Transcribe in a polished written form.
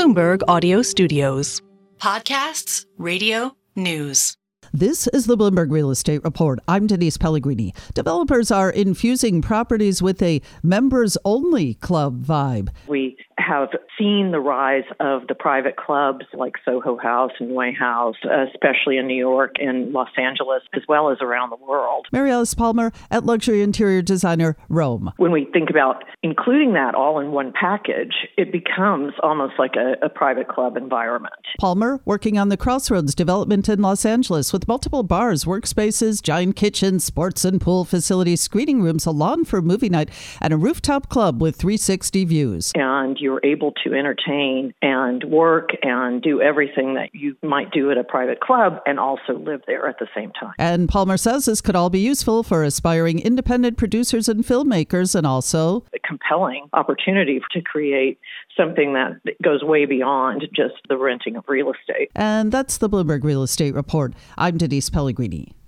Bloomberg Audio Studios. Podcasts, radio, news. This is the Bloomberg Real Estate Report. I'm Denise Pellegrini. Developers are infusing properties with a members-only club vibe. We have seen the rise of the private clubs like Soho House and Way House, especially in New York and Los Angeles, as well as around the world. Mary Alice Palmer at luxury interior designer Rome. When we think about including that all in one package, it becomes almost like a private club environment. Palmer working on the Crossroads development in Los Angeles with multiple bars, workspaces, giant kitchens, sports and pool facilities, screening rooms, a lawn for movie night, and a rooftop club with 360 views. And you're able to entertain and work and do everything that you might do at a private club and also live there at the same time. And Palmer says this could all be useful for aspiring independent producers and filmmakers, and also a compelling opportunity to create something that goes way beyond just the renting of real estate. And that's the Bloomberg Real Estate Report. I'm Denise Pellegrini.